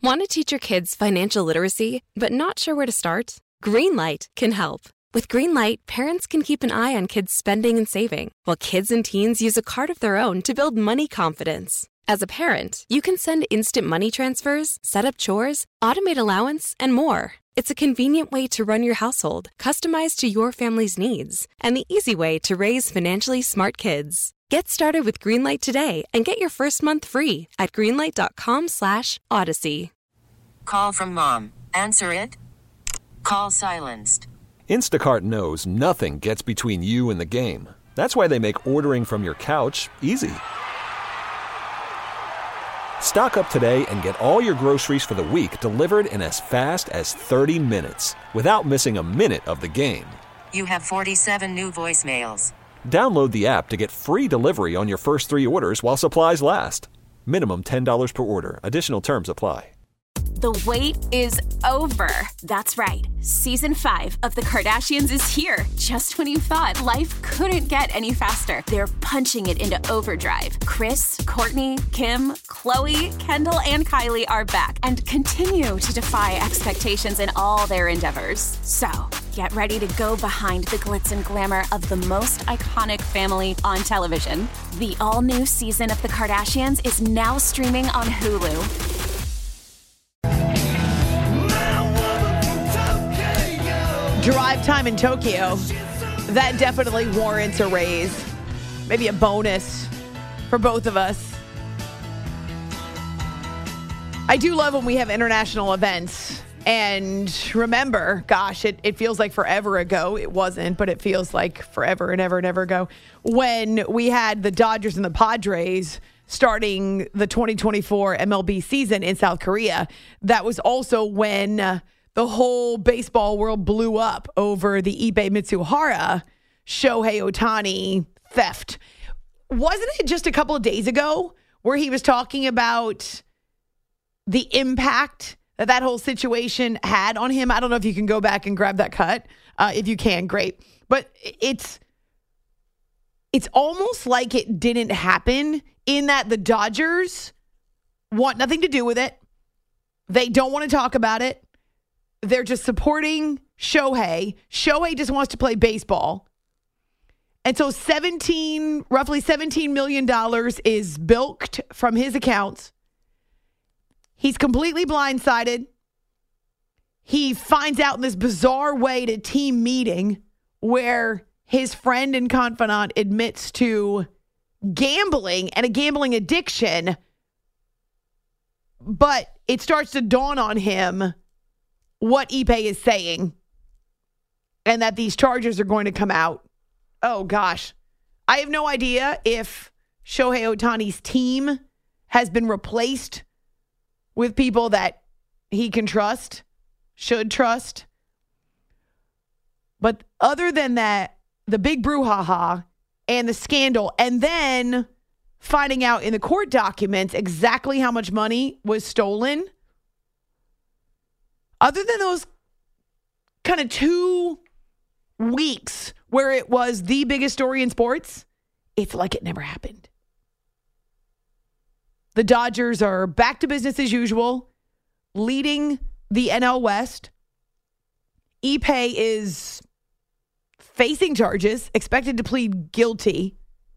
Want to teach your kids financial literacy, but not sure where to start? Greenlight can help. With Greenlight, parents can keep an eye on kids' spending and saving, while kids and teens use a card of their own to build money confidence. As a parent, you can send instant money transfers, set up chores, automate allowance, and more. It's a convenient way to run your household, customized to your family's needs, and the easy way to raise financially smart kids. Get started with Greenlight today and get your first month free at greenlight.com/Odyssey. Call from mom. Answer it. Call silenced. Instacart knows nothing gets between you and the game. That's why they make ordering from your couch easy. Stock up today and get all your groceries for the week delivered in as fast as 30 minutes without missing a minute of the game. You have 47 new voicemails. Download the app to get free delivery on your first 3 orders while supplies last. Minimum $10 per order. Additional terms apply. The wait is over. That's right. Season 5 of The Kardashians is here. Just when you thought life couldn't get any faster, they're punching it into overdrive. Kris, Kourtney, Kim, Khloe, Kendall, and Kylie are back and continue to defy expectations in all their endeavors. So, get ready to go behind the glitz and glamour of the most iconic family on television. The all-new season of The Kardashians is now streaming on Hulu. Drive time in Tokyo, that definitely warrants a raise. Maybe a bonus for both of us. I do love when we have international events. And remember, gosh, it feels like forever ago. It wasn't, but it feels like forever and ever and ever ago. When we had the Dodgers and the Padres starting the 2024 MLB season in South Korea. That was also when the whole baseball world blew up over the Ippei Mitsuhara Shohei Ohtani theft. Wasn't it just a couple of days ago where he was talking about the impact that whole situation had on him? I don't know if you can go back and grab that cut. If you can, great. But it's almost like it didn't happen, in that the Dodgers want nothing to do with it. They don't want to talk about it. They're just supporting Shohei. Shohei just wants to play baseball. And so roughly $17 million is bilked from his accounts. He's completely blindsided. He finds out in this bizarre way at a team meeting where his friend and confidant admits to gambling and a gambling addiction. But it starts to dawn on him what Ippei is saying and that these charges are going to come out. Oh, gosh. I have no idea if Shohei Ohtani's team has been replaced with people that he can trust, should trust. But other than that, the big brouhaha and the scandal, and then finding out in the court documents exactly how much money was stolen, other than those kind of 2 weeks where it was the biggest story in sports, it's like it never happened. The Dodgers are back to business as usual, leading the NL West. Ippei is facing charges, expected to plead guilty.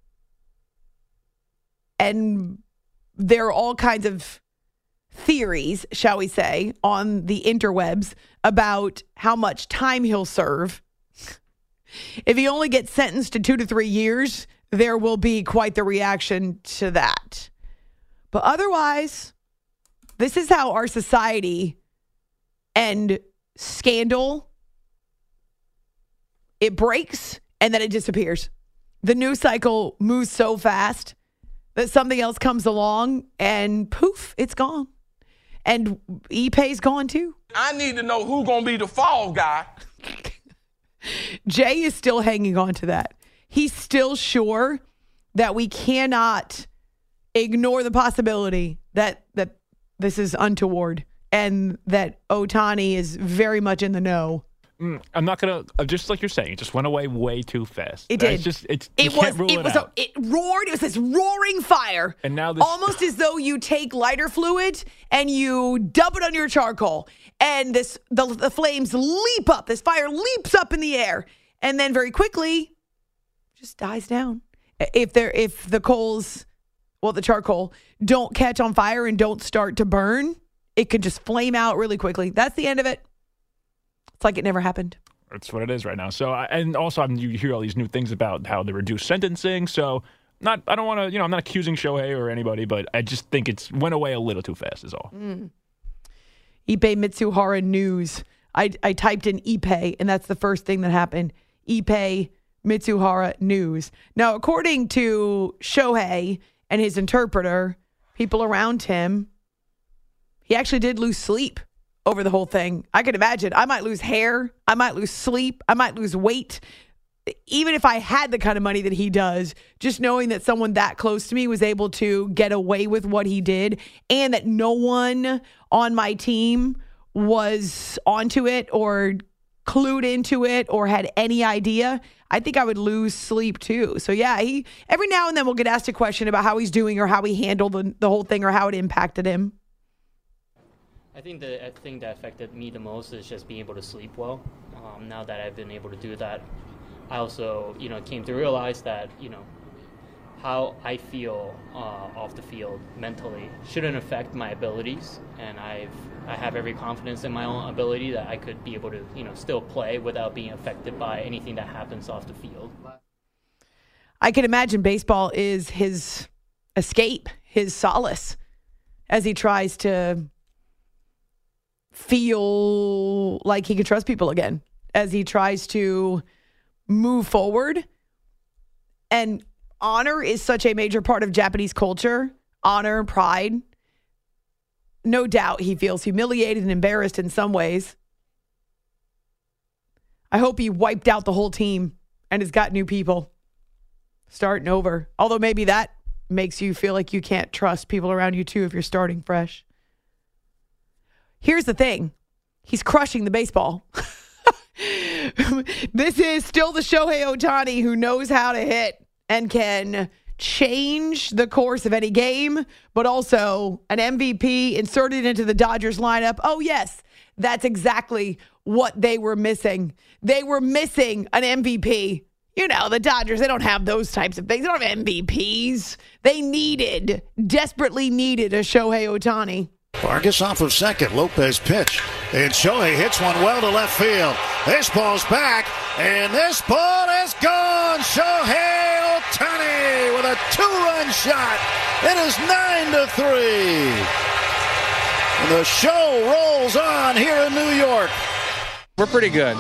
And there are all kinds of theories, shall we say, on the interwebs about how much time he'll serve. If he only gets sentenced to 2 to 3 years, there will be quite the reaction to that. But otherwise, this is how our society and scandal, it breaks and then it disappears. The news cycle moves so fast that something else comes along and poof, it's gone. And Ippei's gone too. I need to know who's going to be the fall guy. Jay is still hanging on to that. He's still sure that we cannot ignore the possibility that this is untoward and that Ohtani is very much in the know. I'm not gonna. Just like you're saying, it just went away way too fast. It did. You can't rule it out. It roared. It was this roaring fire. And now almost as though you take lighter fluid and you dump it on your charcoal, and the flames leap up. This fire leaps up in the air, and then very quickly, just dies down. If the charcoal don't catch on fire and don't start to burn, it could just flame out really quickly. That's the end of it. It's like it never happened. That's what it is right now. So, you hear all these new things about how they reduce sentencing. So, I don't want to, I'm not accusing Shohei or anybody, but I just think it's went away a little too fast is all. Ippei Mitsuhara news. I typed in Ippei, and that's the first thing that happened. Ippei Mitsuhara news. Now, according to Shohei and his interpreter, people around him, he actually did lose sleep over the whole thing. I can imagine. I might lose hair. I might lose sleep. I might lose weight. Even if I had the kind of money that he does, just knowing that someone that close to me was able to get away with what he did and that no one on my team was onto it or clued into it or had any idea, I think I would lose sleep too. So yeah, he every now and then will get asked a question about how he's doing or how he handled the whole thing or how it impacted him. I think the thing that affected me the most is just being able to sleep well. Now that I've been able to do that, I also, came to realize that, how I feel off the field mentally shouldn't affect my abilities. And I have every confidence in my own ability that I could be able to, still play without being affected by anything that happens off the field. I can imagine baseball is his escape, his solace, as he tries to feel like he can trust people again, as he tries to move forward. And honor is such a major part of Japanese culture. Honor, pride. No doubt he feels humiliated and embarrassed in some ways. I hope he wiped out the whole team and has got new people starting over. Although maybe that makes you feel like you can't trust people around you too if you're starting fresh. Here's the thing. He's crushing the baseball. This is still the Shohei Ohtani who knows how to hit and can change the course of any game, but also an MVP inserted into the Dodgers lineup. Oh, yes, that's exactly what they were missing. They were missing an MVP. The Dodgers, they don't have those types of things. They don't have MVPs. They desperately needed a Shohei Ohtani. Vargas off of second. Lopez pitch. And Shohei hits one well to left field. This ball's back. And this ball is gone. Shohei Ohtani with a 2-run shot. It is 9-3. And the show rolls on here in New York. We're pretty good.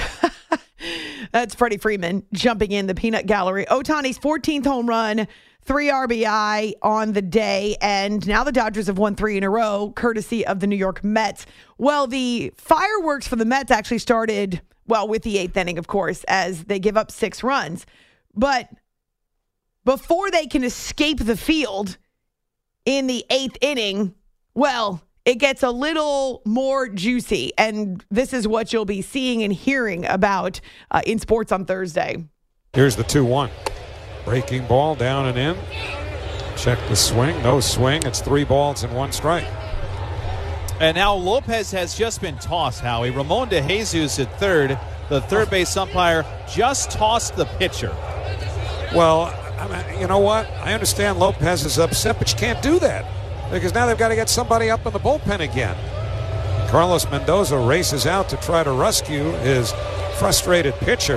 That's Freddie Freeman jumping in the peanut gallery. Ohtani's 14th home run, 3 RBI on the day, and now the Dodgers have won 3 in a row, courtesy of the New York Mets. Well, the fireworks for the Mets actually started, with the 8th inning, of course, as they give up 6 runs. But before they can escape the field in the 8th inning, it gets a little more juicy, and this is what you'll be seeing and hearing about in sports on Thursday. Here's the 2-1. Breaking ball down and in. Check the swing. No swing. It's 3 balls and 1 strike. And now Lopez has just been tossed, Howie. Ramon De Jesus at third. The third base umpire just tossed the pitcher. Well, you know what? I understand Lopez is upset, but you can't do that because now they've got to get somebody up in the bullpen again. Carlos Mendoza races out to try to rescue his frustrated pitcher.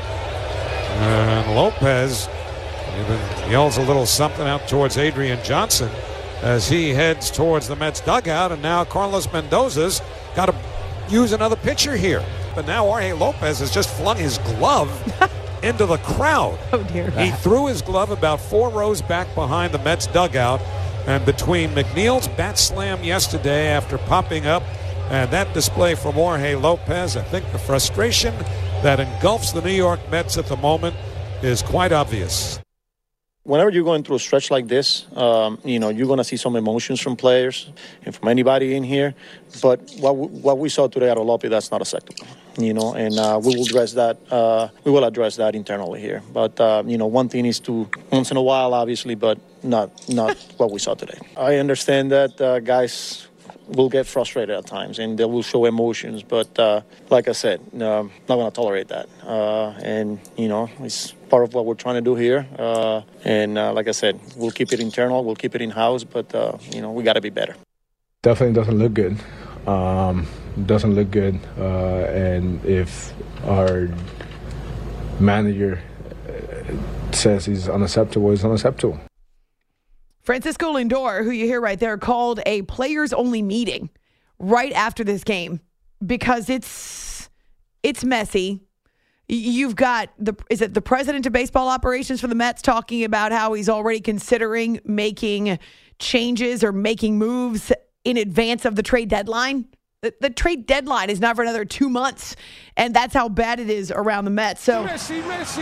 And Lopez even yells a little something out towards Adrian Johnson as he heads towards the Mets dugout. And now Carlos Mendoza's got to use another pitcher here. But now Jorge Lopez has just flung his glove into the crowd. Oh, dear. He threw his glove about 4 rows back behind the Mets dugout. And between McNeil's bat slam yesterday after popping up and that display from Jorge Lopez, I think the frustration that engulfs the New York Mets at the moment is quite obvious. Whenever you're going through a stretch like this, you're going to see some emotions from players and from anybody in here. But what we saw today out of Lopez, that's not acceptable. we will address that. We will address that internally here. But one thing is to once in a while, obviously, but not what we saw today. I understand that guys will get frustrated at times and they will show emotions, but like I said, not going to tolerate that. It's part of what we're trying to do here. Like I said, we'll keep it internal, we'll keep it in-house, but we got to be better. Definitely doesn't look good. Doesn't look good. And if our manager says he's unacceptable, he's unacceptable. Francisco Lindor, who you hear right there, called a players-only meeting right after this game because it's messy. You've got the president of baseball operations for the Mets talking about how he's already considering making changes or making moves in advance of the trade deadline. The trade deadline is not for another 2 months, and that's how bad it is around the Mets. So, Messi.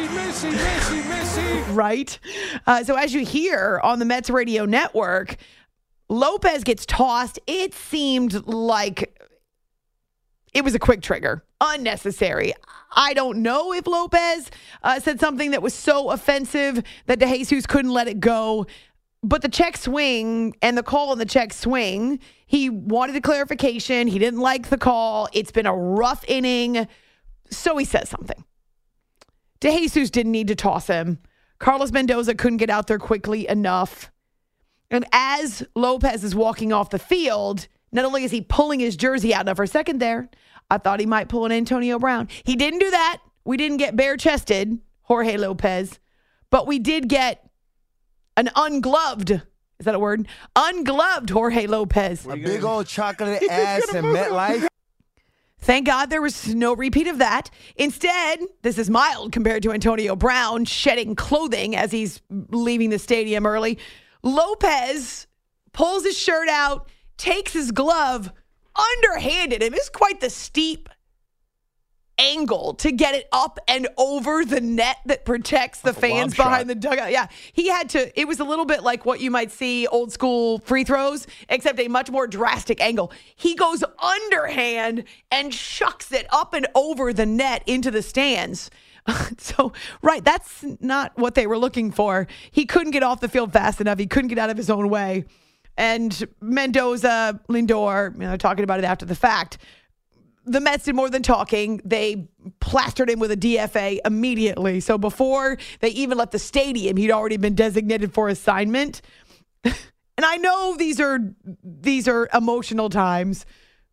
Right? So as you hear on the Mets radio network, Lopez gets tossed. It seemed like it was a quick trigger, unnecessary. I don't know if Lopez said something that was so offensive that DeJesus couldn't let it go. But the check swing and the call on the check swing, he wanted a clarification. He didn't like the call. It's been a rough inning. So he says something. DeJesus didn't need to toss him. Carlos Mendoza couldn't get out there quickly enough. And as Lopez is walking off the field, not only is he pulling his jersey out, now for a second there, I thought he might pull an Antonio Brown. He didn't do that. We didn't get bare-chested Jorge Lopez, but we did get an ungloved, is that a word? Ungloved Jorge Lopez. A big old chocolate ass in MetLife. Thank God there was no repeat of that. Instead, this is mild compared to Antonio Brown shedding clothing as he's leaving the stadium early. Lopez pulls his shirt out, takes his glove, underhanded him. It's quite the steep angle to get it up and over the net that protects the fans behind the dugout. Yeah, he had to. It was a little bit like what you might see old school free throws, except a much more drastic angle. He goes underhand and shucks it up and over the net into the stands. So, right, that's not what they were looking for. He couldn't get off the field fast enough. He couldn't get out of his own way. And Mendoza, Lindor, talking about it after the fact. The Mets did more than talking. They plastered him with a DFA immediately. So before they even left the stadium, he'd already been designated for assignment. And I know these are emotional times.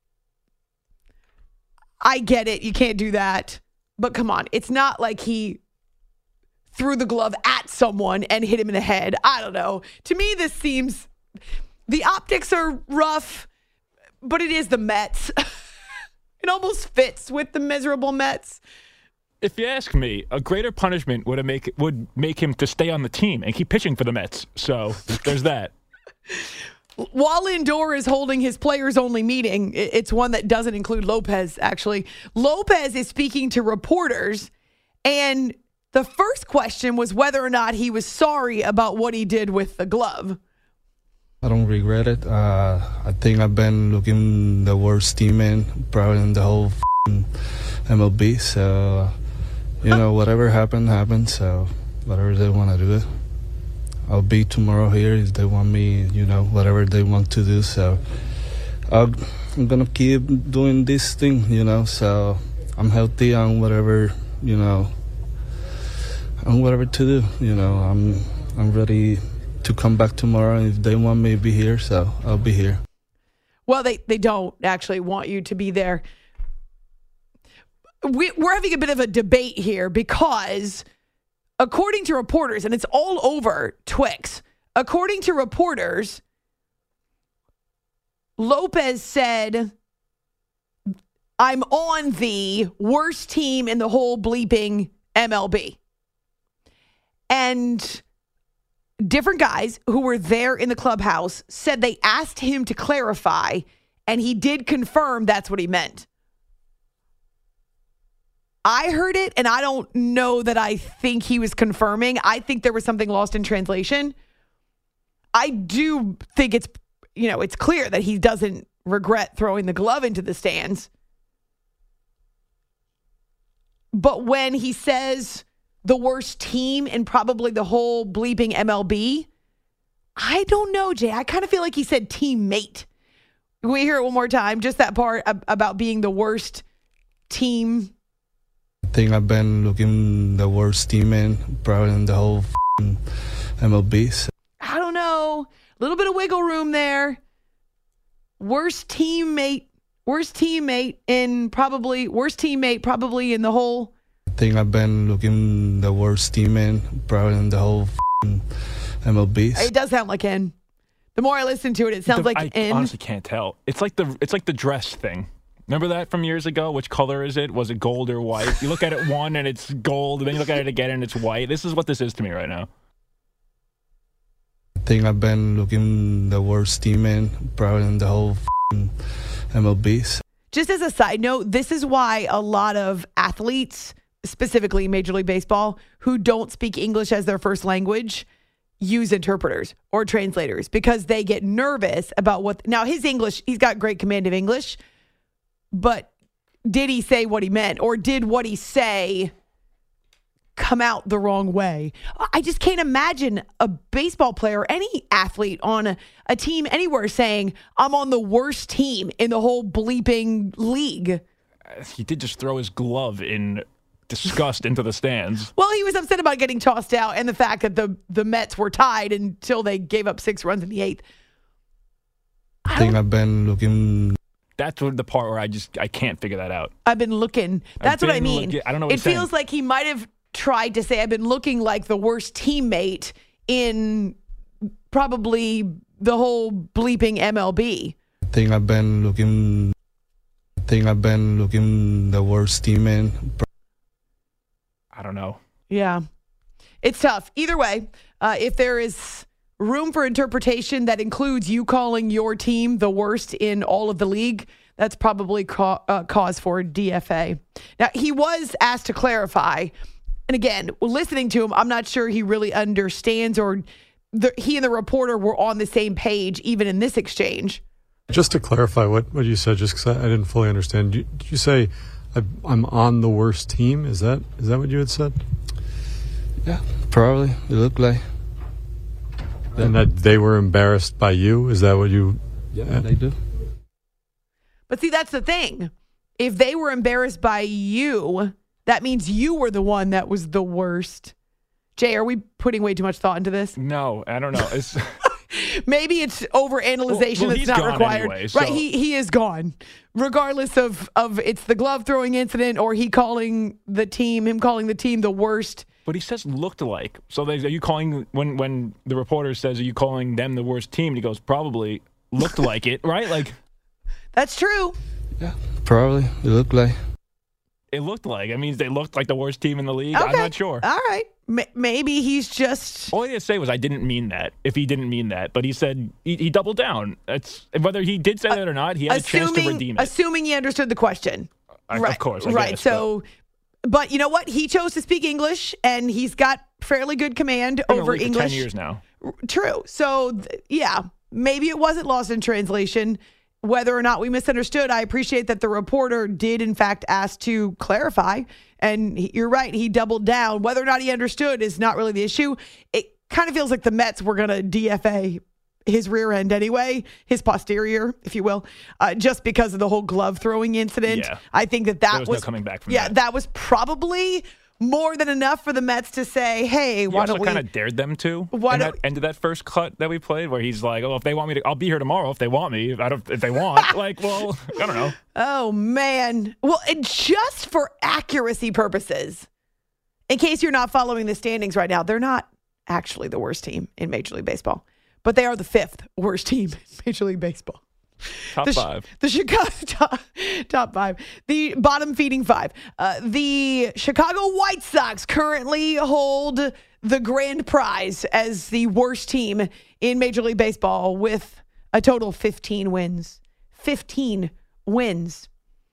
I get it. You can't do that. But come on. It's not like he threw the glove at someone and hit him in the head. I don't know. To me, this seems... The optics are rough, but it is the Mets. It almost fits with the miserable Mets. If you ask me, a greater punishment would make him to stay on the team and keep pitching for the Mets. So there's that. While Lindor is holding his players-only meeting, it's one that doesn't include Lopez, actually. Lopez is speaking to reporters, and the first question was whether or not he was sorry about what he did with the glove. I don't regret it. I think I've been looking the worst teammate probably in the whole MLB. So, whatever happened. So, whatever they want to do it. I'll be tomorrow here if they want me, whatever they want to do. So, I'm going to keep doing this thing, So, I'm healthy on whatever, on whatever to do. I'm ready to come back tomorrow. If they want me to be here, so I'll be here. Well, they don't actually want you to be there. We're having a bit of a debate here because according to reporters, and it's all over Twix, according to reporters, Lopez said, I'm on the worst team in the whole bleeping MLB. And different guys who were there in the clubhouse said they asked him to clarify, and he did confirm that's what he meant. I heard it, and I don't know that I think he was confirming. I think there was something lost in translation. I do think it's clear that he doesn't regret throwing the glove into the stands. But when he says the worst team in probably the whole bleeping MLB, I don't know, Jay. I kind of feel like he said teammate. Can we hear it one more time? Just that part about being the worst team. I think I've been looking the worst team in probably in the whole MLB. So. I don't know. A little bit of wiggle room there. Worst teammate probably in the whole. I think I've been looking the worst team in probably in the whole MLB. It does sound like N. The more I listen to it, it sounds like N. I honestly can't tell. It's like the dress thing. Remember that from years ago? Which color is it? Was it gold or white? You look at it one and it's gold, and then you look at it again and it's white. This is what this is to me right now. I think I've been looking the worst team in probably in the whole MLB. Just as a side note, this is why a lot of athletes, specifically Major League Baseball, who don't speak English as their first language, use interpreters or translators because they get nervous about what. Now, his English, he's got great command of English, but did he say what he meant, or did what he say come out the wrong way? I just can't imagine a baseball player, any athlete on a team anywhere saying, I'm on the worst team in the whole bleeping league. He did just throw his glove in disgust into the stands. Well, he was upset about getting tossed out and the fact that the Mets were tied until they gave up 6 runs in the 8th. I think I've been looking. That's the part where I can't figure that out. I've been looking. That's what I mean. I don't know what it feels like he might have tried to say, I've been looking like the worst teammate in probably the whole bleeping MLB. I think I've been looking the worst team in. I don't know. Yeah. It's tough. Either way, if there is room for interpretation that includes you calling your team the worst in all of the league, that's probably cause for DFA. Now, he was asked to clarify. And again, listening to him, I'm not sure he really understands, or he and the reporter were on the same page even in this exchange. Just to clarify what you said, just because I didn't fully understand. Did you say I'm on the worst team? Is that what you had said? Yeah, probably. It looked like. And that they were embarrassed by you? Is that what you... Yeah, they do. But see, that's the thing. If they were embarrassed by you, that means you were the one that was the worst. Jay, are we putting way too much thought into this? No, I don't know. It's... Maybe it's overanalyzation that's not required. Anyway, so. Right, he is gone. Regardless of it's the glove throwing incident or him calling the team the worst. But he says looked like. So are you calling, when the reporter says, are you calling them the worst team? And he goes, probably looked like it, right? Like, that's true. Yeah, probably. It looked like. It looked like. It means they looked like the worst team in the league. Okay. I'm not sure. All right. Maybe he's just... All he had to say was, I didn't mean that, if he didn't mean that. But he said, he doubled down. Whether he did say that or not, he had a chance to redeem it. Assuming he understood the question. Right. Of course. I right. Guess, so, but you know what? He chose to speak English, and he's got fairly good command over English. For 10 years now. True. So, yeah, maybe it wasn't lost in translation. Whether or not we misunderstood, I appreciate that the reporter did, in fact, ask to clarify. And you're right, he doubled down. Whether or not he understood is not really the issue. It kind of feels like the Mets were going to DFA his rear end anyway, his posterior, if you will, just because of the whole glove throwing incident. Yeah. I think that there was no coming back from that. That was probably more than enough for the Mets to say, hey, why don't we... You also kind of dared them to end of that first cut that we played, where he's like, oh, if they want me to, I'll be here tomorrow if they want me. If they want. Like, well, I don't know. Oh, man. Well, and just for accuracy purposes, in case you're not following the standings right now, they're not actually the worst team in Major League Baseball, but they are the 5th worst team in Major League Baseball. Top 5. The Chicago top 5. The bottom feeding 5. The Chicago White Sox currently hold the grand prize as the worst team in Major League Baseball with a total of 15 wins. 15 wins.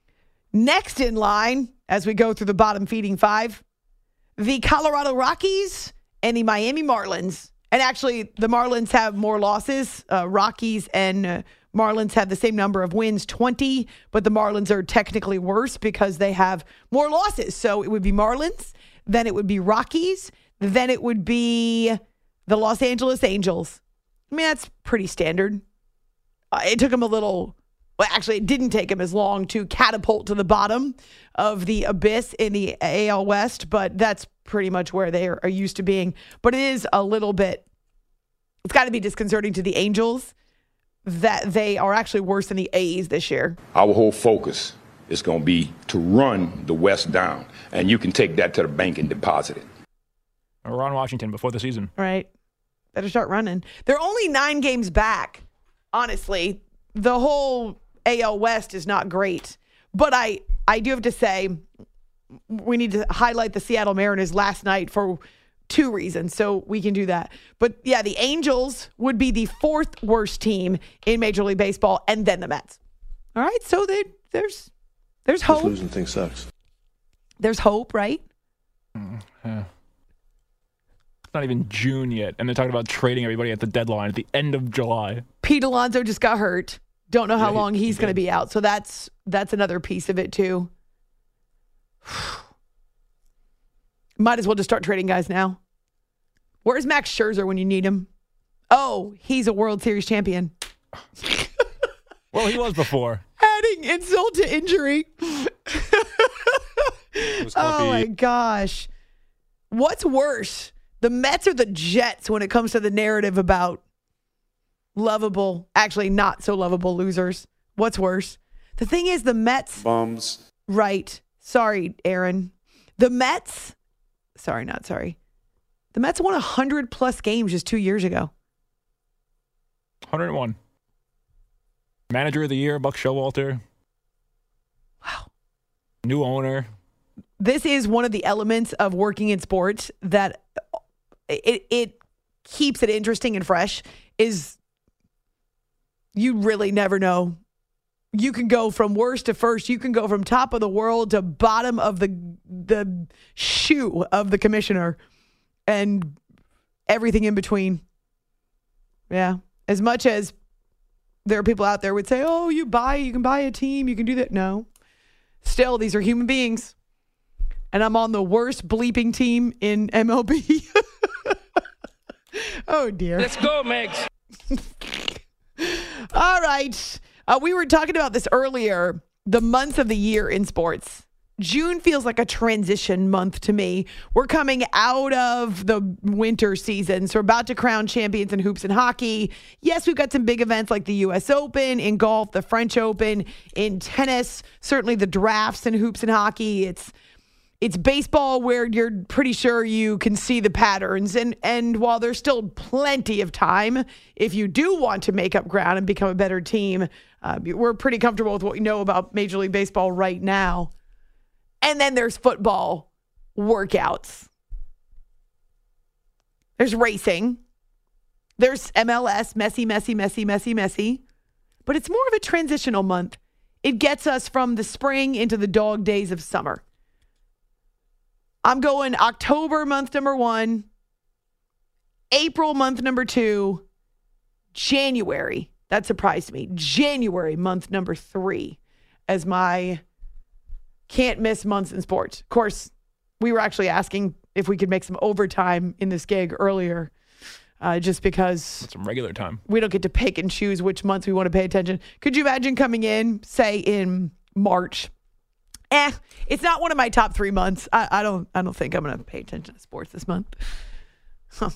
Next in line, as we go through the bottom feeding 5, the Colorado Rockies and the Miami Marlins. And actually, the Marlins have more losses. Rockies and Marlins have the same number of wins, 20, but the Marlins are technically worse because they have more losses. So it would be Marlins, then it would be Rockies, then it would be the Los Angeles Angels. I mean, that's pretty standard. It took them a little... Well, actually, it didn't take them as long to catapult to the bottom of the abyss in the AL West, but that's pretty much where they are used to being. But it is a little bit, it's got to be disconcerting to the Angels that they are actually worse than the A's this year. Our whole focus is going to be to run the West down, and you can take that to the bank and deposit it. Ron Washington before the season. Right. Better start running. They're only 9 games back, honestly. The whole AL West is not great. But I do have to say, we need to highlight the Seattle Mariners last night for 2 reasons. So we can do that. But yeah, the Angels would be the 4th worst team in Major League Baseball, and then the Mets. All right. So there's hope. Just losing things sucks. There's hope, right? Yeah. It's not even June yet, and they're talking about trading everybody at the deadline at the end of July. Pete Alonso just got hurt. Don't know how long he's going to be out. So that's another piece of it too. Might as well just start trading guys now. Where's Max Scherzer when you need him? Oh, he's a World Series champion. Well, he was before. Adding insult to injury. Oh my gosh. What's worse, the Mets or the Jets when it comes to the narrative about lovable, actually not so lovable losers? What's worse? The thing is, the Mets... Bums. Right. Sorry, Aaron. The Mets... Sorry, not sorry. The Mets won 100-plus games just 2 years ago. 101. Manager of the year, Buck Showalter. Wow. New owner. This is one of the elements of working in sports that it keeps it interesting and fresh, is you really never know. You can go from worst to first. You can go from top of the world to bottom of the shoe of the commissioner and everything in between. Yeah. As much as there are people out there would say, oh, you can buy a team, you can do that. No. Still, these are human beings. And I'm on the worst bleeping team in MLB. Oh, dear. Let's go, Megs. All right. We were talking about this earlier, the months of the year in sports. June feels like a transition month to me. We're coming out of the winter season, so we're about to crown champions in hoops and hockey. Yes, we've got some big events like the U.S. Open, in golf, the French Open, in tennis, certainly the drafts in hoops and hockey. It's baseball where you're pretty sure you can see the patterns. And while there's still plenty of time, if you do want to make up ground and become a better team, we're pretty comfortable with what we know about Major League Baseball right now. And then there's football workouts. There's racing. There's MLS, messy. But it's more of a transitional month. It gets us from the spring into the dog days of summer. I'm going October, month number 1, April, month number 2, January. That surprised me. January, month number 3, as my can't miss months in sports. Of course, we were actually asking if we could make some overtime in this gig earlier, just because some regular time. We don't get to pick and choose which months we want to pay attention. Could you imagine coming in, say, in March? It's not one of my top 3 months. I don't think I'm going to pay attention to sports this month. Huh.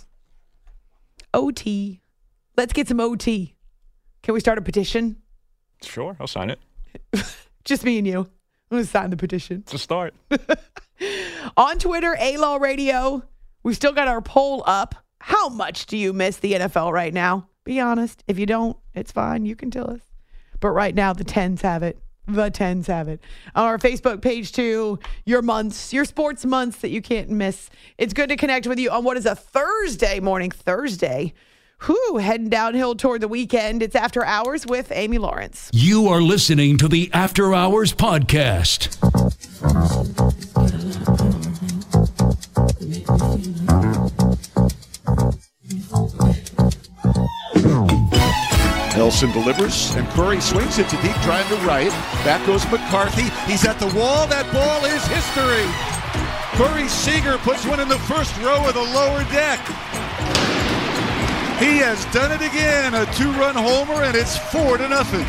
OT. Let's get some OT. Can we start a petition? Sure, I'll sign it. Just me and you. I'm going to sign the petition. It's a start. On Twitter, A-Law Radio, we've still got our poll up. How much do you miss the NFL right now? Be honest. If you don't, it's fine. You can tell us. But right now, the 10s have it. The 10s have it. On our Facebook page, too, your months, your sports months that you can't miss. It's good to connect with you on what is a Thursday morning. Heading downhill toward the weekend. It's After Hours with Amy Lawrence. You are listening to the After Hours podcast. Wilson delivers, and Curry swings it to deep, trying to right. Back goes McCarthy. He's at the wall. That ball is history. Corey Seager puts one in the first row of the lower deck. He has done it again. A 2-run homer, and it's 4-0.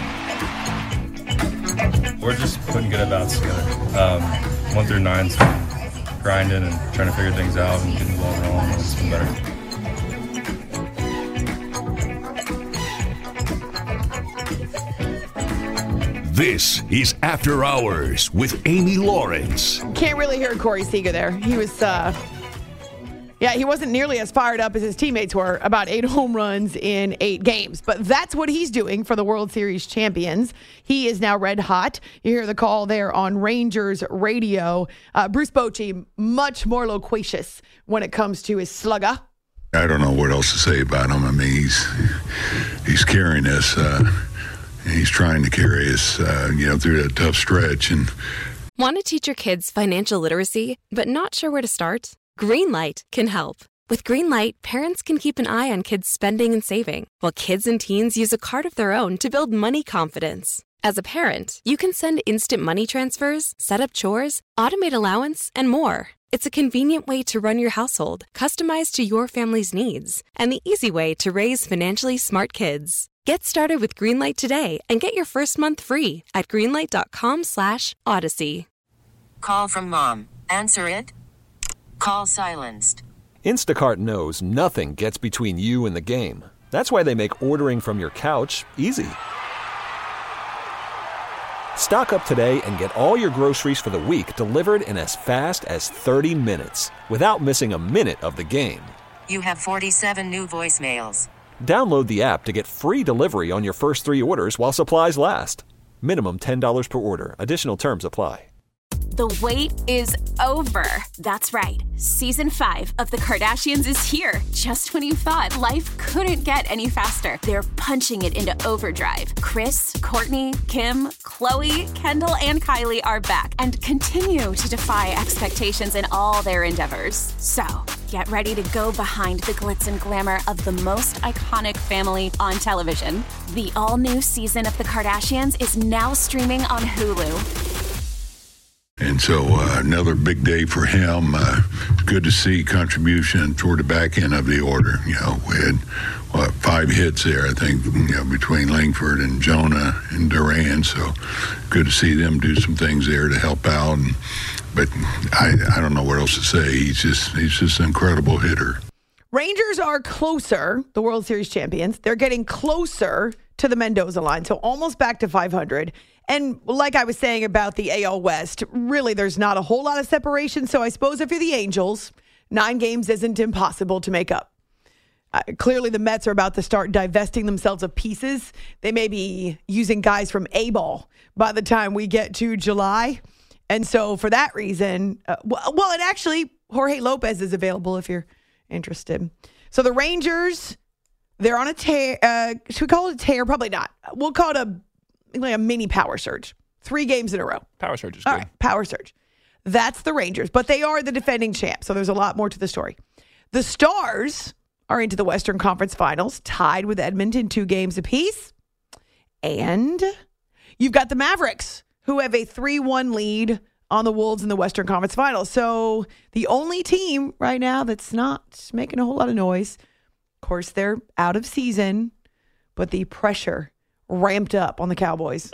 We're just putting good at-bats together. 1 through 9's grinding and trying to figure things out and getting the ball wrong, and it's been better. This is After Hours with Amy Lawrence. Can't really hear Corey Seager there. He was, he wasn't nearly as fired up as his teammates were about 8 home runs in 8 games. But that's what he's doing for the World Series champions. He is now red hot. You hear the call there on Rangers radio. Bruce Bochy, much more loquacious when it comes to his slugger. I don't know what else to say about him. I mean, he's carrying us. He's trying to carry us, through that tough stretch. And Want to teach your kids financial literacy, but not sure where to start? Greenlight can help. With Greenlight, parents can keep an eye on kids' spending and saving, while kids and teens use a card of their own to build money confidence. As a parent, you can send instant money transfers, set up chores, automate allowance, and more. It's a convenient way to run your household, customized to your family's needs, and the easy way to raise financially smart kids. Get started with Greenlight today and get your first month free at greenlight.com/Odyssey. Call from mom. Answer it. Call silenced. Instacart knows nothing gets between you and the game. That's why they make ordering from your couch easy. Stock up today and get all your groceries for the week delivered in as fast as 30 minutes without missing a minute of the game. You have 47 new voicemails. Download the app to get free delivery on your first 3 orders while supplies last. Minimum $10 per order. Additional terms apply. The wait is over. That's right. Season 5 of The Kardashians is here. Just when you thought life couldn't get any faster, they're punching it into overdrive. Kris, Kourtney, Kim, Khloe, Kendall, and Kylie are back and continue to defy expectations in all their endeavors. So, get ready to go behind the glitz and glamour of the most iconic family on television. The all-new season of The Kardashians is now streaming on Hulu. And so another big day for him. Good to see contribution toward the back end of the order. We had 5 hits there, I think, between Langford and Jonah and Duran. So good to see them do some things there to help out. But I don't know what else to say. He's just an incredible hitter. Rangers are closer, the World Series champions. They're getting closer to the Mendoza line, so almost back to 500. And like I was saying about the AL West, really there's not a whole lot of separation. So I suppose if you're the Angels, 9 games isn't impossible to make up. Clearly the Mets are about to start divesting themselves of pieces. They may be using guys from A-ball by the time we get to July. And so for that reason, and actually Jorge Lopez is available if you're interested. So the Rangers, they're on a tear. Should we call it a tear? Probably not. We'll call it a mini power surge. 3 games in a row. Power surge is good. All right, power surge. That's the Rangers, but they are the defending champs, so there's a lot more to the story. The Stars are into the Western Conference Finals, tied with Edmonton 2 games apiece. And you've got the Mavericks, who have a 3-1 lead on the Wolves in the Western Conference Finals. So the only team right now that's not making a whole lot of noise, of course, they're out of season, but the pressure ramped up on the Cowboys.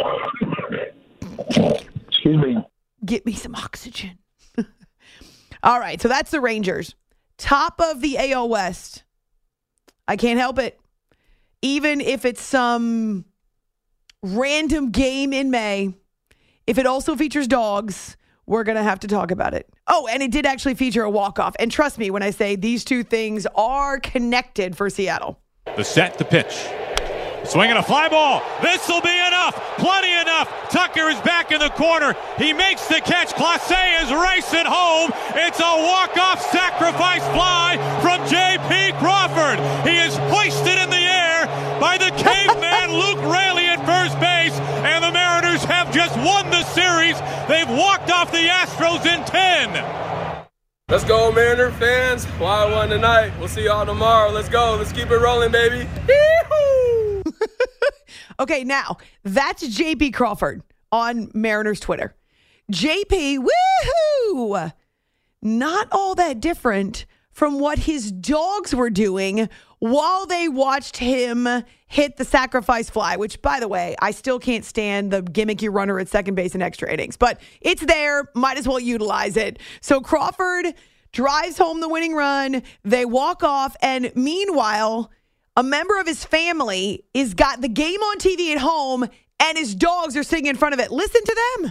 Excuse me. Get me some oxygen. All right, so that's the Rangers. Top of the AL West. I can't help it. Even if it's some random game in May, if it also features dogs, we're going to have to talk about it. Oh, and it did actually feature a walk-off. And trust me when I say these 2 things are connected for Seattle. The set, the pitch. Swinging a fly ball. This will be enough. Plenty enough. Tucker is back in the corner. He makes the catch. Clase is racing home. It's a walk-off sacrifice fly from J.P. Crawford. He is hoisted in the air by the caveman Luke Raley at first base. And the Mariners have just won the series. They've walked off the Astros in 10. Let's go, Mariner fans. Wild one tonight. We'll see y'all tomorrow. Let's go. Let's keep it rolling, baby. Yee-hoo! Okay, now, that's JP Crawford on Mariners Twitter. JP, woohoo! Not all that different from what his dogs were doing while they watched him hit the sacrifice fly, which, by the way, I still can't stand the gimmicky runner at second base in extra innings. But it's there. Might as well utilize it. So Crawford drives home the winning run. They walk off. And meanwhile, a member of his family has got the game on TV at home, and his dogs are sitting in front of it. Listen to them.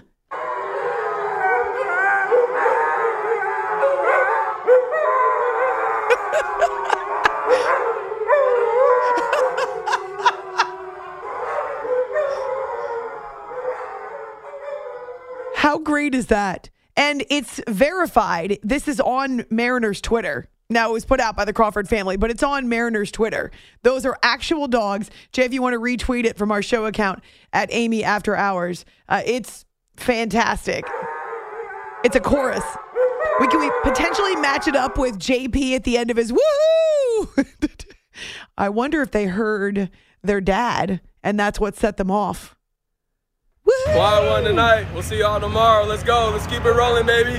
How great is that? And it's verified. This is on Mariners Twitter. Now, it was put out by the Crawford family, but it's on Mariners Twitter. Those are actual dogs. Jay, if you want to retweet it from our show account at Amy After Hours, it's fantastic. It's a chorus. Can we potentially match it up with JP at the end of his woohoo? I wonder if they heard their dad, and that's what set them off. Fly one tonight. We'll see y'all tomorrow. Let's go. Let's keep it rolling, baby.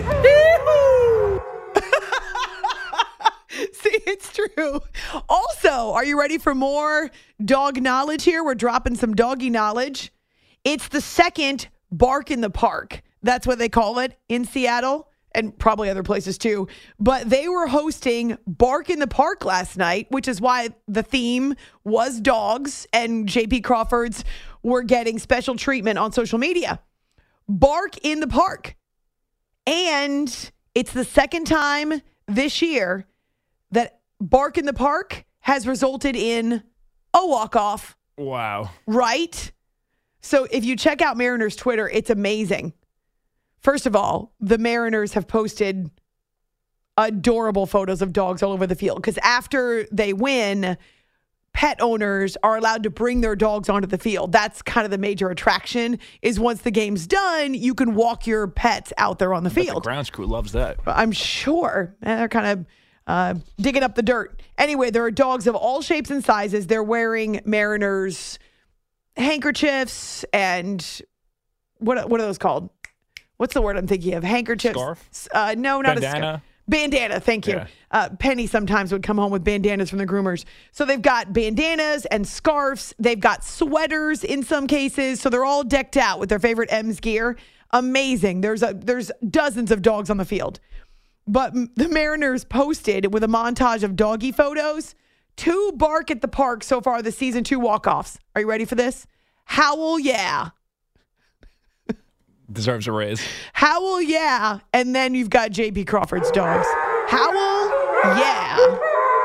See, it's true. Also, are you ready for more dog knowledge here? We're dropping some doggy knowledge. It's the second Bark in the Park. That's what they call it in Seattle and probably other places too. But they were hosting Bark in the Park last night, which is why the theme was dogs, and JP Crawford's were getting special treatment on social media. Bark in the Park. And it's the second time this year that Bark in the Park has resulted in a walk-off. Wow. Right? So if you check out Mariners Twitter, it's amazing. First of all, the Mariners have posted adorable photos of dogs all over the field because after they win, pet owners are allowed to bring their dogs onto the field. That's kind of the major attraction is once the game's done, you can walk your pets out there on the field. The grounds crew loves that. I'm sure. They're kind of digging up the dirt. Anyway, there are dogs of all shapes and sizes. They're wearing Mariners handkerchiefs and what are those called? What's the word I'm thinking of? Handkerchiefs? Scarf? No, not Bandana? a scarf. Bandana, thank you. Yeah. Penny sometimes would come home with bandanas from the groomers. So they've got bandanas and scarves. They've got sweaters in some cases. So they're all decked out with their favorite M's gear. Amazing. There's dozens of dogs on the field. But the Mariners posted with a montage of doggy photos 2 Bark at the Park so far this season, 2 walk-offs. Are you ready for this? Howl, yeah. Deserves a raise. Howl, yeah. And then you've got JP Crawford's dogs. Howl, yeah.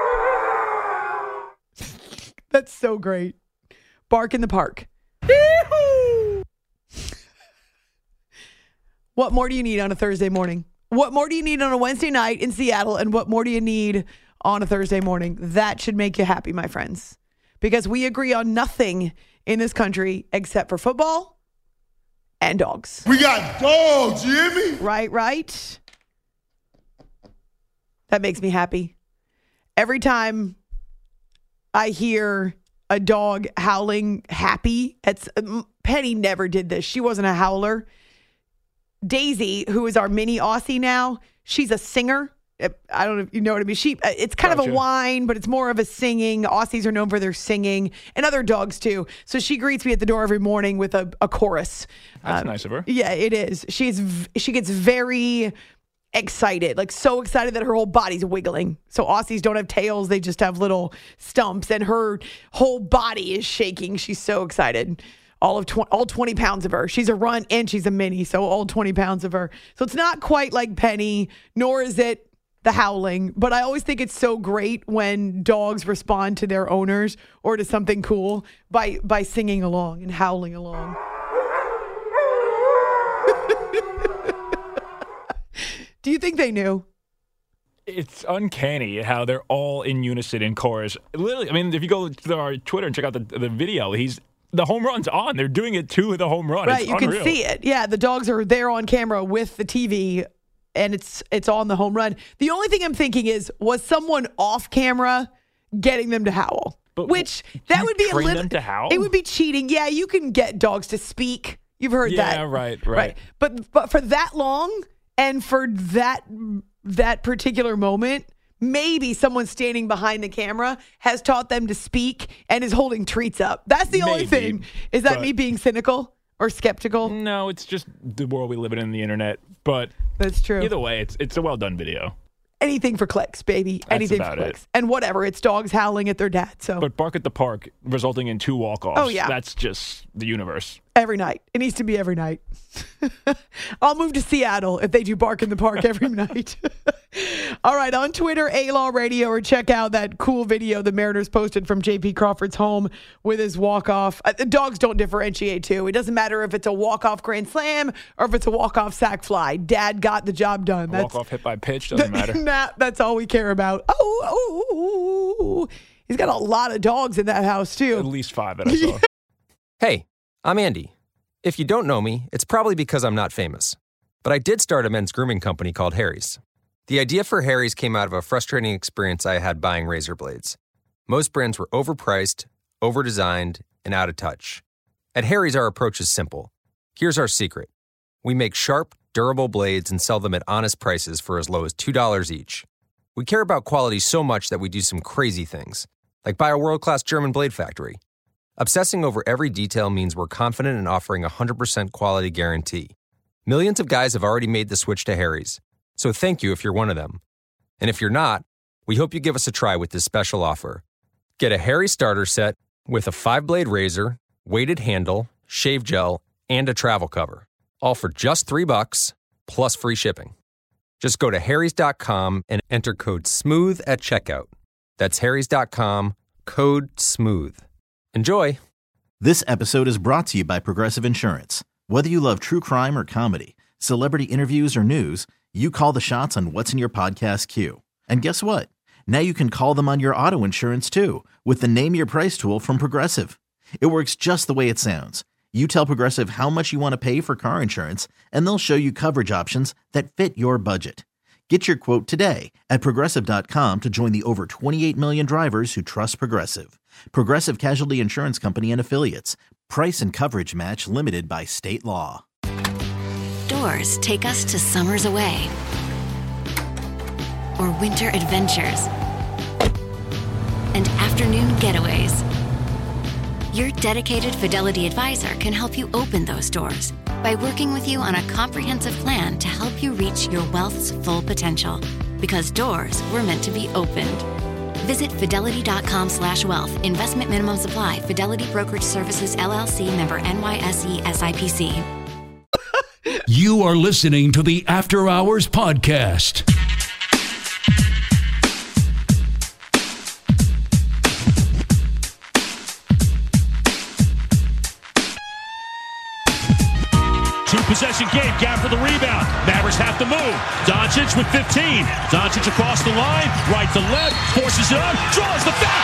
That's so great. Bark in the Park. What more do you need on a Thursday morning? What more do you need on a Wednesday night in Seattle? And what more do you need on a Thursday morning? That should make you happy, my friends. Because we agree on nothing in this country except for football and dogs. We got dogs, you hear me? Right. That makes me happy. Every time I hear a dog howling happy, Penny never did this. She wasn't a howler. Daisy, who is our mini Aussie now, she's a singer. I don't know if you know what I mean. It's kind of a whine, but it's more of a singing. Aussies are known for their singing, and other dogs too. So she greets me at the door every morning with a chorus. That's nice of her. Yeah, it is. She gets very excited, like so excited that her whole body's wiggling. So Aussies don't have tails; they just have little stumps, and her whole body is shaking. She's so excited. All 20 pounds of her. She's a runt and she's a mini, so all 20 pounds of her. So it's not quite like Penny, nor is it the howling, but I always think it's so great when dogs respond to their owners or to something cool by singing along and howling along. Do you think they knew? It's uncanny how they're all in unison in chorus. Literally, I mean, if you go to our Twitter and check out the video, the home run's on. They're doing it to the home run. Right, it's you unreal. can see it. Yeah, the dogs are there on camera with the TV, and it's on the home run. The only thing I'm thinking is, was someone off camera getting them to howl? which that would be a train little. them to howl? It would be cheating. Yeah, you can get dogs to speak. You've heard that. Yeah, right. But for that long and for that particular moment, maybe someone standing behind the camera has taught them to speak and is holding treats up. That's the only thing. Is that me being cynical or skeptical? No, it's just the world we live in the internet. But that's true. Either way, it's a well done video. Anything for clicks, baby. Anything for clicks. And whatever. It's dogs howling at their dad. So, but Bark at the Park resulting in 2 walk-offs. Oh, yeah. That's just the universe. Every night. It needs to be every night. I'll move to Seattle if they do Bark in the Park every night. All right, on Twitter, A-Law Radio, or check out that cool video the Mariners posted from J.P. Crawford's home with his walk-off. The dogs don't differentiate, too. It doesn't matter if it's a walk-off grand slam or if it's a walk-off sac fly. Dad got the job done. Walk-off hit by pitch doesn't matter. That's all we care about. Oh. He's got a lot of dogs in that house, too. At least 5 that I saw. Hey, I'm Andy. If you don't know me, it's probably because I'm not famous. But I did start a men's grooming company called Harry's. The idea for Harry's came out of a frustrating experience I had buying razor blades. Most brands were overpriced, overdesigned, and out of touch. At Harry's, our approach is simple. Here's our secret. We make sharp, durable blades and sell them at honest prices for as low as $2 each. We care about quality so much that we do some crazy things, like buy a world-class German blade factory. Obsessing over every detail means we're confident in offering a 100% quality guarantee. Millions of guys have already made the switch to Harry's, so thank you if you're one of them. And if you're not, we hope you give us a try with this special offer. Get a Harry's starter set with a 5-blade razor, weighted handle, shave gel, and a travel cover, all for just $3 plus free shipping. Just go to harrys.com and enter code SMOOTH at checkout. That's harrys.com, code SMOOTH. Enjoy. This episode is brought to you by Progressive Insurance. Whether you love true crime or comedy, celebrity interviews or news, you call the shots on what's in your podcast queue. And guess what? Now you can call them on your auto insurance too with the Name Your Price tool from Progressive. It works just the way it sounds. You tell Progressive how much you want to pay for car insurance, and they'll show you coverage options that fit your budget. Get your quote today at Progressive.com to join the over 28 million drivers who trust Progressive. Progressive Casualty Insurance Company and Affiliates. Price and coverage match limited by state law. Doors take us to summers away or winter adventures and afternoon getaways. Your dedicated Fidelity advisor can help you open those doors by working with you on a comprehensive plan to help you reach your wealth's full potential. Because doors were meant to be opened. Visit fidelity.com/wealth. Investment minimum supply. Fidelity Brokerage Services, LLC, member NYSE SIPC. You are listening to the After Hours Podcast. Possession game, gap for the rebound. Mavericks have to move. Doncic with 15. Doncic across the line, right to left, forces it up, draws the foul.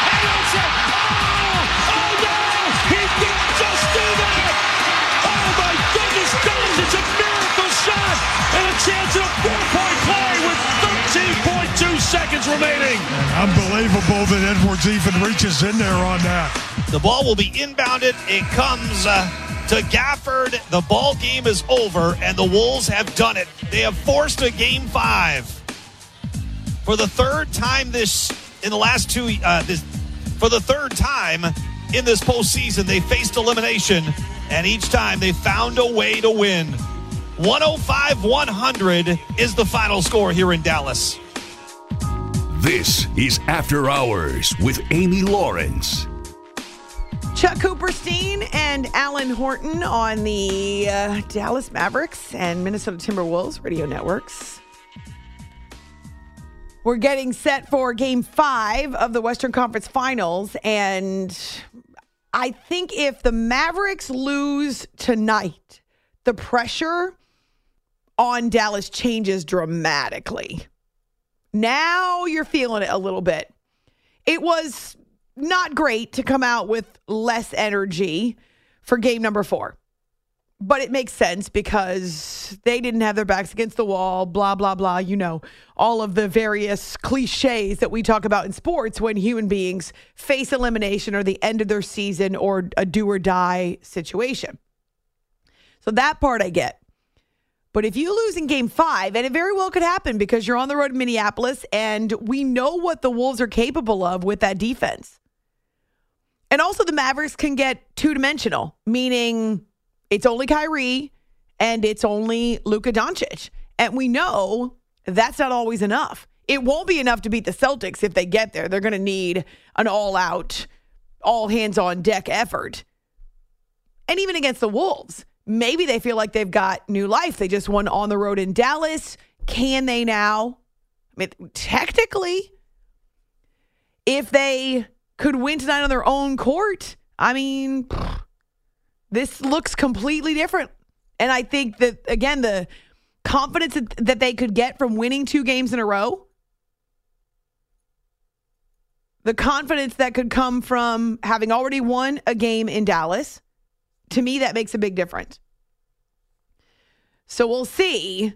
Oh no! He didn't just do that! Oh my goodness, Doncic, a miracle shot! And a chance at a 4-point play with 13.2 seconds remaining. Unbelievable that Edwards even reaches in there on that. The ball will be inbounded. It comes to Gafford. The ball game is over, and the Wolves have done it. They have forced a Game 5 for the third time for the third time in this postseason. They faced elimination, and each time they found a way to win. 105-100 is the final score here in Dallas. This is After Hours with Amy Lawrence. Chuck Cooperstein and Alan Horton on the Dallas Mavericks and Minnesota Timberwolves radio networks. We're getting set for Game 5 of the Western Conference Finals, and I think if the Mavericks lose tonight, the pressure on Dallas changes dramatically. Now you're feeling it a little bit. It was not great to come out with less energy for game number 4. But it makes sense because that they didn't have their backs against the wall, blah, blah, blah. You know, all of the various cliches that we talk about in sports when human beings face elimination or the end of their season or a do or die situation. So that part I get. But if you lose in game 5, and it very well could happen because you're on the road in Minneapolis and we know what the Wolves are capable of with that defense. And also the Mavericks can get two-dimensional, meaning it's only Kyrie and it's only Luka Doncic. And we know that's not always enough. It won't be enough to beat the Celtics if they get there. They're going to need an all-out, all-hands-on-deck effort. And even against the Wolves, maybe they feel like they've got new life. They just won on the road in Dallas. Can they now? I mean, technically, if they could win tonight on their own court, I mean, this looks completely different. And I think that, again, the confidence that they could get from winning 2 games in a row, the confidence that could come from having already won a game in Dallas, to me, that makes a big difference. So we'll see.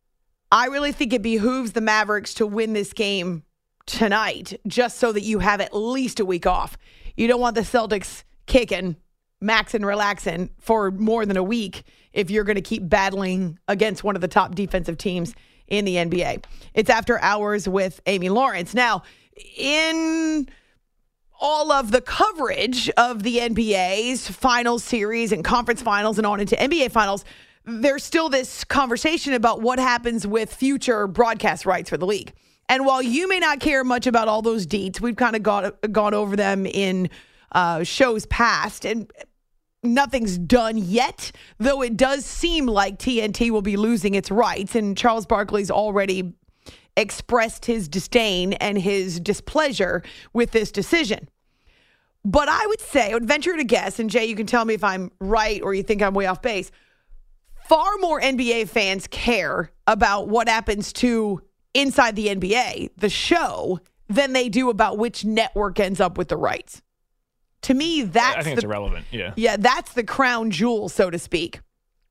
I really think it behooves the Mavericks to win this game tonight, just so that you have at least a week off. You don't want the Celtics kicking, maxing, relaxing for more than a week if you're going to keep battling against one of the top defensive teams in the NBA. It's After Hours with Amy Lawrence. Now, in all of the coverage of the NBA's finals series and conference finals and on into NBA finals, there's still this conversation about what happens with future broadcast rights for the league. And while you may not care much about all those deets, we've kind of gone over them in shows past, and nothing's done yet, though it does seem like TNT will be losing its rights, and Charles Barkley's already expressed his disdain and his displeasure with this decision. But I would venture to guess, and Jay, you can tell me if I'm right or you think I'm way off base, far more NBA fans care about what happens to Inside the NBA, the show, than they do about which network ends up with the rights. To me, I think it's irrelevant. Yeah. Yeah, that's the crown jewel, so to speak.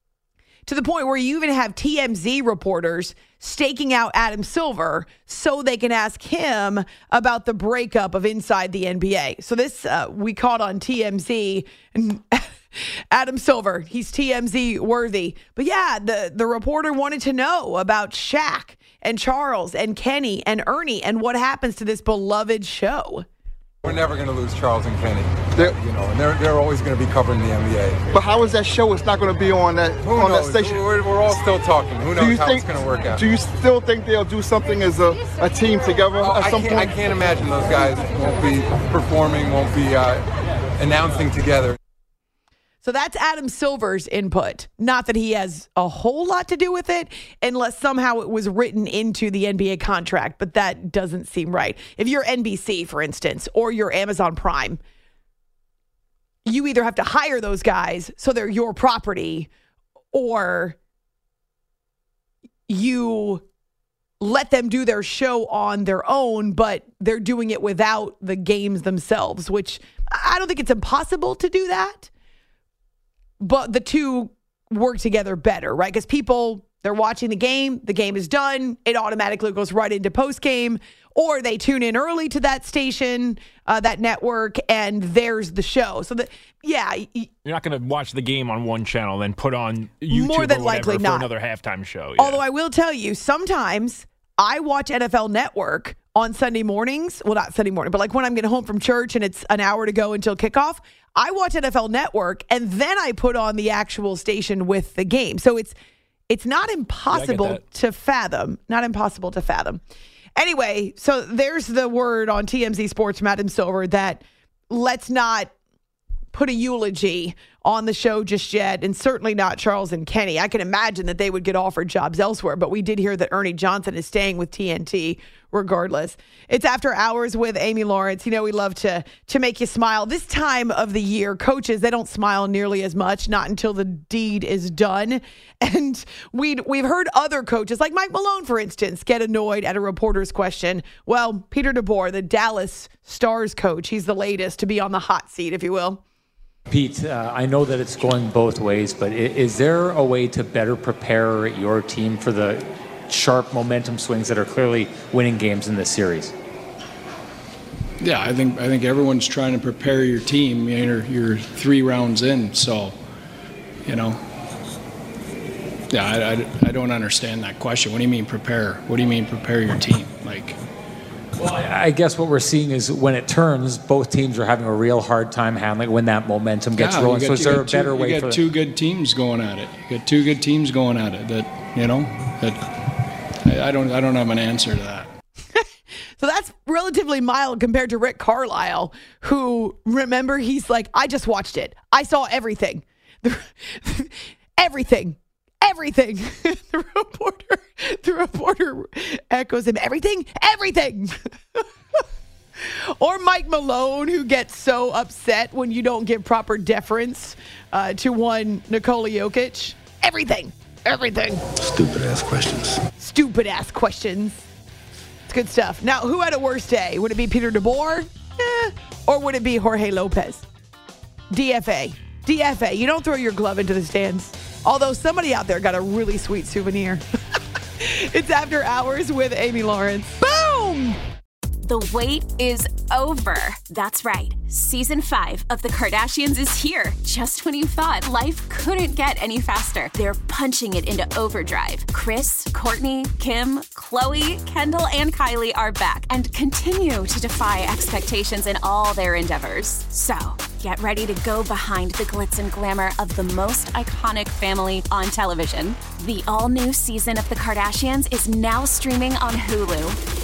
To the point where you even have TMZ reporters staking out Adam Silver so they can ask him about the breakup of Inside the NBA. So this, we caught on TMZ, and Adam Silver, he's TMZ worthy. But yeah, the reporter wanted to know about Shaq and Charles and Kenny and Ernie and what happens to this beloved show. We're never going to lose Charles and Kenny, and they're always going to be covering the NBA. But how is that show? It's not going to be on that station. We're all still talking. Who knows how it's going to work out? Do you still think they'll do something as a team together at some point? I can't imagine those guys won't be performing, won't be announcing together. So that's Adam Silver's input. Not that he has a whole lot to do with it, unless somehow it was written into the NBA contract, but that doesn't seem right. If you're NBC, for instance, or you're Amazon Prime, you either have to hire those guys so they're your property, or you let them do their show on their own, but they're doing it without the games themselves, which I don't think it's impossible to do that. But the two work together better, right? Because people, they're watching the game is done, it automatically goes right into post-game, or they tune in early to that station, that network, and there's the show. So, you're not going to watch the game on one channel, then put on YouTube more than or likely for not. Another halftime show. Yeah. Although I will tell you, sometimes I watch NFL Network on Sunday mornings. Well, not Sunday morning, but like when I'm getting home from church and it's an hour to go until kickoff, I watch NFL Network and then I put on the actual station with the game. So it's not impossible to fathom. Not impossible to fathom. Anyway, so there's the word on TMZ Sports from Adam Silver that let's not put a eulogy on the show just yet, and certainly not Charles and Kenny. I can imagine that they would get offered jobs elsewhere, but we did hear that Ernie Johnson is staying with TNT regardless. It's After Hours with Amy Lawrence. You know, we love to make you smile. This time of the year, coaches, they don't smile nearly as much, not until the deed is done. And we've heard other coaches, like Mike Malone, for instance, get annoyed at a reporter's question. Well, Peter DeBoer, the Dallas Stars coach, he's the latest to be on the hot seat, if you will. Pete, I know that it's going both ways, but is there a way to better prepare your team for the sharp momentum swings that are clearly winning games in this series? Yeah, I think everyone's trying to prepare your team. You're 3 rounds in, so yeah, I don't understand that question. What do you mean prepare? What do you mean prepare your team? Well, I guess what we're seeing is when it turns, both teams are having a real hard time handling when that momentum gets rolling. So is there a better way for You got 2 good teams going at it. You got 2 good teams going at it that I don't have an answer to that. So that's relatively mild compared to Rick Carlisle, who, remember, he's like, I just watched it. I saw everything. Everything. The reporter echoes him, everything. Or Mike Malone, who gets so upset when you don't give proper deference to one Nikola Jokic. Everything. Stupid ass questions. It's good stuff. Now, who had a worse day? Would it be Peter DeBoer? Or would it be Jorge Lopez? DFA. You don't throw your glove into the stands. Although somebody out there got a really sweet souvenir. It's After Hours with Amy Lawrence. Boom! The wait is over. That's right. Season 5 of The Kardashians is here. Just when you thought life couldn't get any faster, they're punching it into overdrive. Kris, Kourtney, Kim, Khloe, Kendall, and Kylie are back and continue to defy expectations in all their endeavors. So, get ready to go behind the glitz and glamour of the most iconic family on television. The all-new season of The Kardashians is now streaming on Hulu.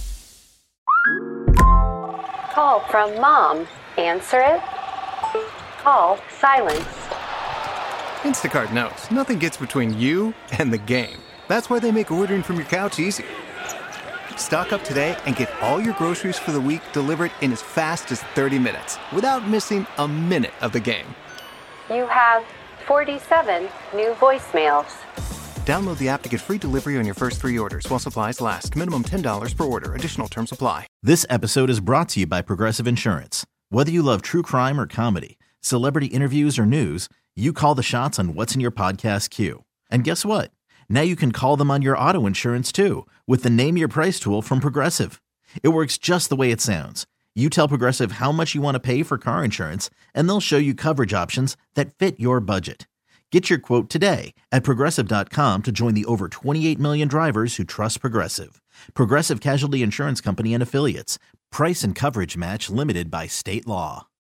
Call from mom. Answer it. Call silenced. Instacart knows nothing gets between you and the game. That's why they make ordering from your couch easy. Stock up today and get all your groceries for the week delivered in as fast as 30 minutes without missing a minute of the game. You have 47 new voicemails. Download the app to get free delivery on your first 3 orders while supplies last. Minimum $10 per order. Additional terms apply. This episode is brought to you by Progressive Insurance. Whether you love true crime or comedy, celebrity interviews or news, you call the shots on what's in your podcast queue. And guess what? Now you can call them on your auto insurance too with the Name Your Price tool from Progressive. It works just the way it sounds. You tell Progressive how much you want to pay for car insurance, and they'll show you coverage options that fit your budget. Get your quote today at Progressive.com to join the over 28 million drivers who trust Progressive. Progressive Casualty Insurance Company and Affiliates. Price and coverage match limited by state law.